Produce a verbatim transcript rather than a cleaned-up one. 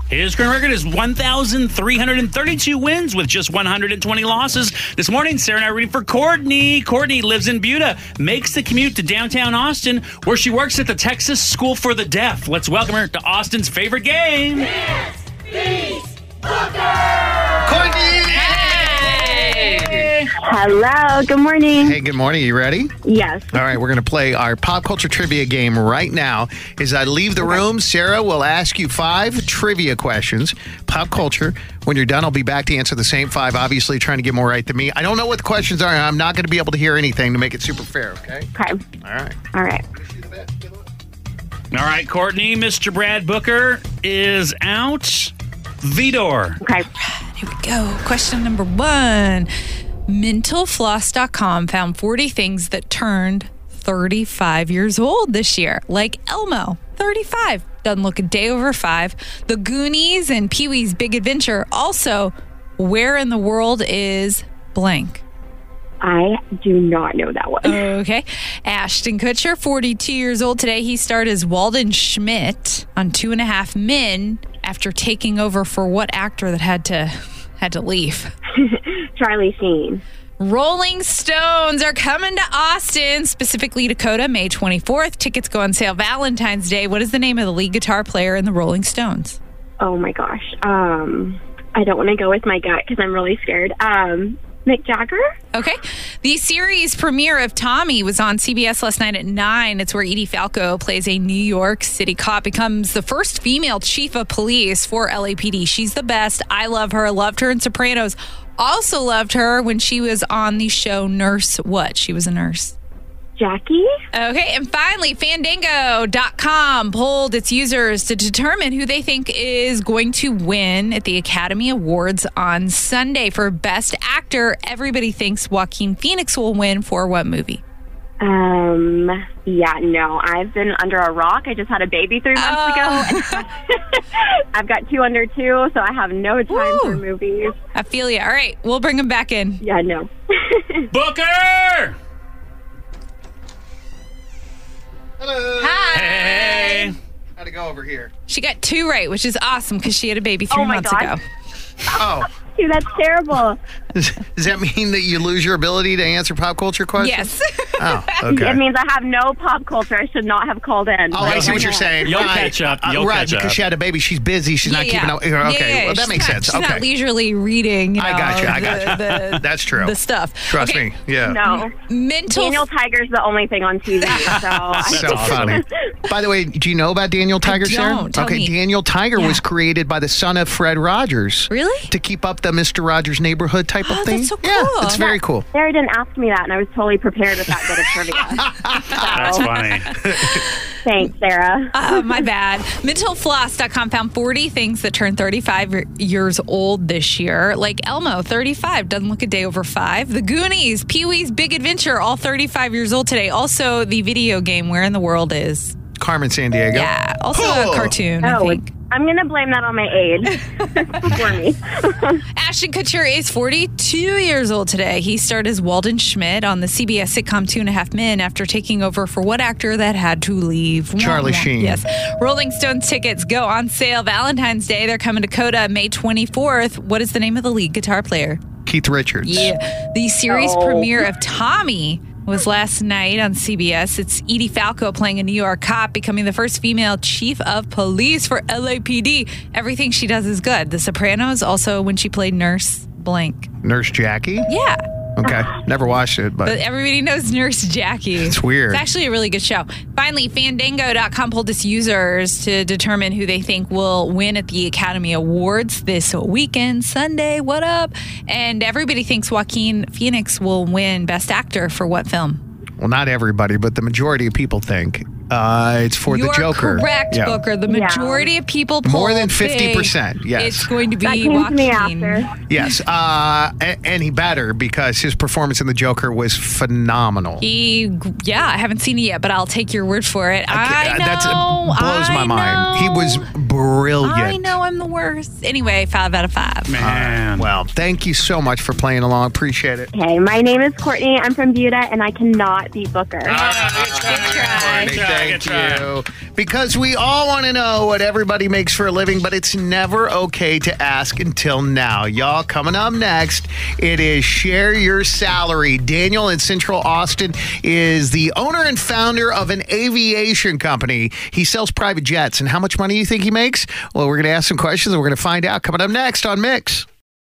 His current record is one thousand three hundred thirty-two wins with just one hundred twenty losses. This morning, Sarah and I are rooting for Courtney. Courtney lives in Buda, makes the commute to downtown Austin, where she works at the Texas School for the Deaf. Let's welcome her to Austin's favorite game. Dance, Beast, Booker! Courtney! Hey! Hello, good morning. Hey, good morning. You ready? Yes. All right, we're going to play our pop culture trivia game right now. As I leave the room, Sarah will ask you five trivia questions, pop culture. When you're done, I'll be back to answer the same five, obviously trying to get more right than me. I don't know what the questions are, and I'm not going to be able to hear anything to make it super fair, okay? Okay. All right. All right. All right, Courtney, Mister Brad Booker is out. Vidor. Okay. Here we go. Question number one. mental floss dot com found forty things that turned thirty-five years old this year. Like Elmo, thirty-five. Doesn't look a day over five. The Goonies and Pee-wee's Big Adventure. Also, where in the world is blank? I do not know that one. Okay. Ashton Kutcher, forty-two years old today. He starred as Walden Schmidt on Two and a Half Men after taking over for what actor that had to had to leave? Charlie Sheen. Rolling Stones are coming to Austin, specifically Dakota, May twenty-fourth. Tickets go on sale Valentine's Day. What is the name of the lead guitar player in the Rolling Stones? Oh my gosh. Um, I don't want to go with my gut because I'm really scared. Um, Mick Jagger? Okay. The series premiere of Tommy was on C B S last night at nine. It's where Edie Falco plays a New York City cop, becomes the first female chief of police for L A P D. She's the best. I love her. Loved her in Sopranos. Also loved her when she was on the show Nurse What? She was a nurse. Jackie? Okay, and finally, Fandango dot com polled its users to determine who they think is going to win at the Academy Awards on Sunday for Best Actor. Everybody thinks Joaquin Phoenix will win for what movie? Um, yeah, no. I've been under a rock. I just had a baby three months Oh. ago. I've got two under two, so I have no time Woo. for movies. I feel you. All right, we'll bring him back in. Yeah, no. Booker! Hello. Hi. Hey! How'd it go over here? She got two right, which is awesome because she had a baby three Oh my months God. ago. Oh, Dude, that's terrible. does, does that mean that you lose your ability to answer pop culture questions? Yes. Oh, okay. It means I have no pop culture. I should not have called in. Oh, I see what you're saying. You'll right. catch up. Uh, You'll right, catch because up. she had a baby. She's busy. She's not keeping up. Okay, Yeah, yeah, well, that she's makes not- sense. She's Okay. not leisurely reading. You know, I got you. I got the- you. the- That's true. The stuff. Trust Okay, me. Yeah. No. Mental. Daniel Tiger's the only thing on T V, so I So funny. By the way, do you know about Daniel Tiger, Sarah? don't. Tell okay, me. Daniel Tiger Yeah. was created by the son of Fred Rogers. Really? To keep up the Mister Rogers neighborhood type Oh, of thing. that's so Yeah, cool. it's very cool. Sarah didn't ask me that, and I was totally prepared with that bit of trivia. That's So, funny. thanks, Sarah. Oh, my bad. mental floss dot com found forty things that turned thirty-five years old this year. Like Elmo, thirty-five. Doesn't look a day over five. The Goonies, Pee-wee's Big Adventure, all thirty-five years old today. Also, the video game Where in the World is. Carmen Sandiego. Yeah. Also Oh. a cartoon, I Oh, think. I'm going to blame that on my age for me. Ashton Kutcher is forty-two years old today. He starred as Walden Schmidt on the C B S sitcom Two and a Half Men after taking over for what actor that had to leave? Charlie Wah, wah. Sheen. Yes. Rolling Stones tickets go on sale Valentine's Day. They're coming to Coda May twenty-fourth. What is the name of the lead guitar player? Keith Richards. Yeah. The series Oh. premiere of Tommy was last night on C B S. It's Edie Falco playing a New York cop, becoming the first female chief of police for L A P D. Everything she does is good. The Sopranos, also when she played Nurse Blank. Nurse Jackie. Yeah. Okay. Never watched it, but, But everybody knows Nurse Jackie. It's weird. It's actually a really good show. Finally, Fandango dot com polled its users to determine who they think will win at the Academy Awards this weekend, Sunday. What up? And everybody thinks Joaquin Phoenix will win Best Actor for what film? well, not everybody, but the majority of people think uh, it's for You're the Joker. correct, Yeah. Booker. The Yeah. majority of people polled More than think fifty percent, yes. It's going to be That came Joaquin. to me after. Yes, uh, and, and he better because his performance in the Joker was phenomenal. He, yeah, I haven't seen it yet, but I'll take your word for it. I, know. That's blows my I mind. He know. was brilliant. I know I'm the worst. Anyway, five out of five. Man. Well, thank you so much for playing along. Appreciate it. Okay, my name is Courtney. I'm from Buda, and I cannot beat Booker. Good try. Thank Thank Megatron. you. Because we all want to know what everybody makes for a living, but it's never okay to ask until now. Y'all, coming up next, it is Share Your Salary. Daniel in Central Austin is the owner and founder of an aviation company. He sells private jets. And how much money do you think he makes? Well, we're going to ask some questions and we're going to find out coming up next on Mix.